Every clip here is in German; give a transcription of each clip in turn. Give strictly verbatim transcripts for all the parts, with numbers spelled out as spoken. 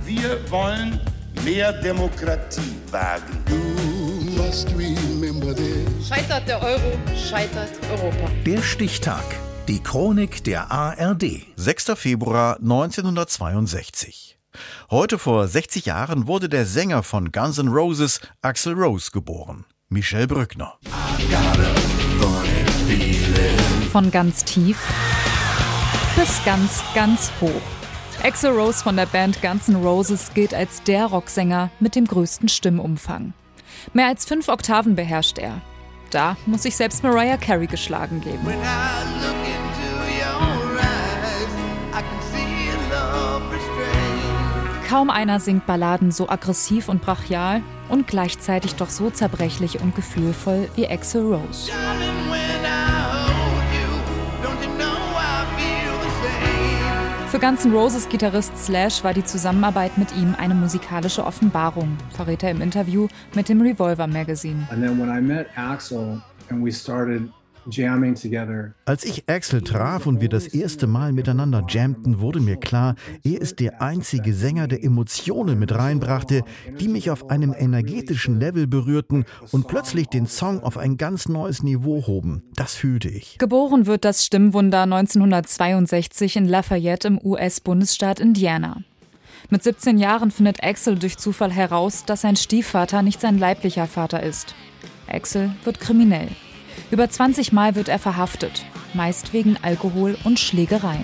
Wir wollen mehr Demokratie wagen. Scheitert der Euro, scheitert Europa. Der Stichtag. Die Chronik der A R D. sechster Februar neunzehnhundertzweiundsechzig. Heute vor sechzig Jahren wurde der Sänger von Guns N' Roses, Axl Rose, geboren. Michel Brückner. Von ganz tief bis ganz, ganz hoch. Axl Rose von der Band Guns N' Roses gilt als der Rocksänger mit dem größten Stimmumfang. Mehr als fünf Oktaven beherrscht er. Da muss sich selbst Mariah Carey geschlagen geben. Kaum einer singt Balladen so aggressiv und brachial und gleichzeitig doch so zerbrechlich und gefühlvoll wie Axl Rose. Für Guns N' Roses Gitarrist Slash war die Zusammenarbeit mit ihm eine musikalische Offenbarung, verrät er im Interview mit dem Revolver Magazine. And then when I met Axl and we started jamming together. Als ich Axl traf und wir das erste Mal miteinander jammten, wurde mir klar, er ist der einzige Sänger, der Emotionen mit reinbrachte, die mich auf einem energetischen Level berührten und plötzlich den Song auf ein ganz neues Niveau hoben. Das fühlte ich. Geboren wird das Stimmwunder neunzehnhundertzweiundsechzig in Lafayette im U S-Bundesstaat Indiana. Mit siebzehn Jahren findet Axl durch Zufall heraus, dass sein Stiefvater nicht sein leiblicher Vater ist. Axl wird kriminell. Über zwanzig Mal wird er verhaftet, meist wegen Alkohol und Schlägereien.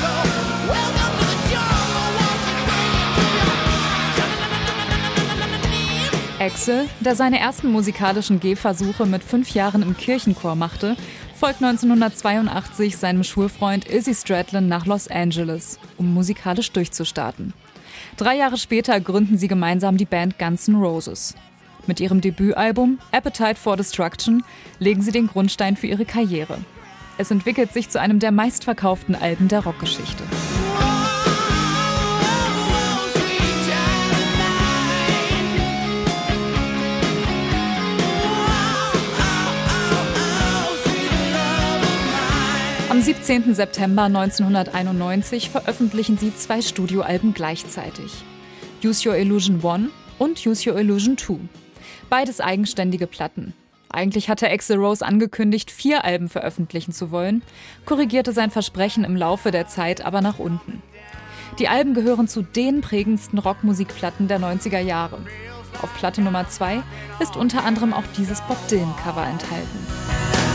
Axl, der seine ersten musikalischen Gehversuche mit fünf Jahren im Kirchenchor machte, folgt neunzehnhundertzweiundachtzig seinem Schulfreund Izzy Stradlin nach Los Angeles, um musikalisch durchzustarten. Drei Jahre später gründen sie gemeinsam die Band Guns N' Roses. Mit ihrem Debütalbum Appetite for Destruction legen sie den Grundstein für ihre Karriere. Es entwickelt sich zu einem der meistverkauften Alben der Rockgeschichte. Am siebzehnten September neunzehnhunderteinundneunzig veröffentlichen sie zwei Studioalben gleichzeitig. Use Your Illusion eins und Use Your Illusion zwei. Beides eigenständige Platten. Eigentlich hatte Axl Rose angekündigt, vier Alben veröffentlichen zu wollen, korrigierte sein Versprechen im Laufe der Zeit aber nach unten. Die Alben gehören zu den prägendsten Rockmusikplatten der neunziger Jahre. Auf Platte Nummer zwei ist unter anderem auch dieses Bob Dylan-Cover enthalten.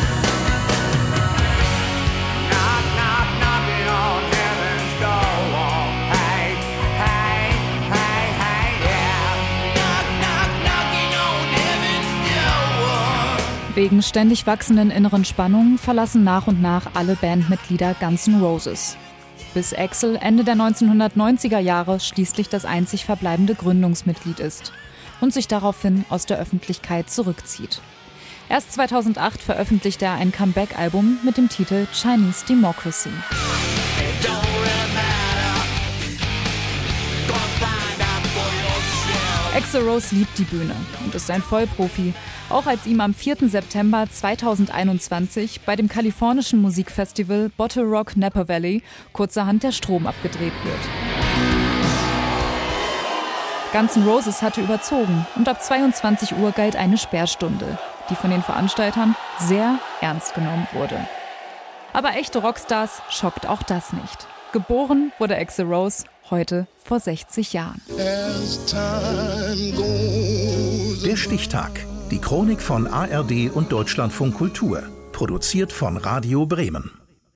Wegen ständig wachsenden inneren Spannungen verlassen nach und nach alle Bandmitglieder Guns N' Roses. Bis Axl Ende der neunzehnhundertneunziger Jahre schließlich das einzig verbleibende Gründungsmitglied ist und sich daraufhin aus der Öffentlichkeit zurückzieht. Erst zweitausendacht veröffentlichte er ein Comeback-Album mit dem Titel Chinese Democracy. Axl Rose liebt die Bühne und ist ein Vollprofi, auch als ihm am vierten September zweitausendeinundzwanzig bei dem kalifornischen Musikfestival Bottle Rock Napa Valley kurzerhand der Strom abgedreht wird. Guns N' Roses hatte überzogen und ab zweiundzwanzig Uhr galt eine Sperrstunde, die von den Veranstaltern sehr ernst genommen wurde. Aber echte Rockstars schockt auch das nicht. Geboren wurde Axl Rose heute vor sechzig Jahren. Der Stichtag. Die Chronik von A R D und Deutschlandfunk Kultur. Produziert von Radio Bremen.